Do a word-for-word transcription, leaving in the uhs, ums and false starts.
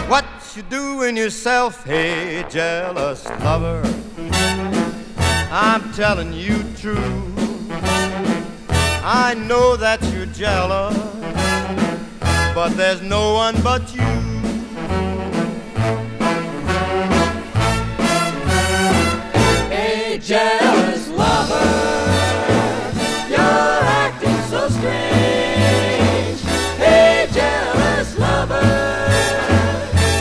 What you doing yourself, hey, jealous lover? I'm telling you true. I know that you're jealous, but there's no one but you.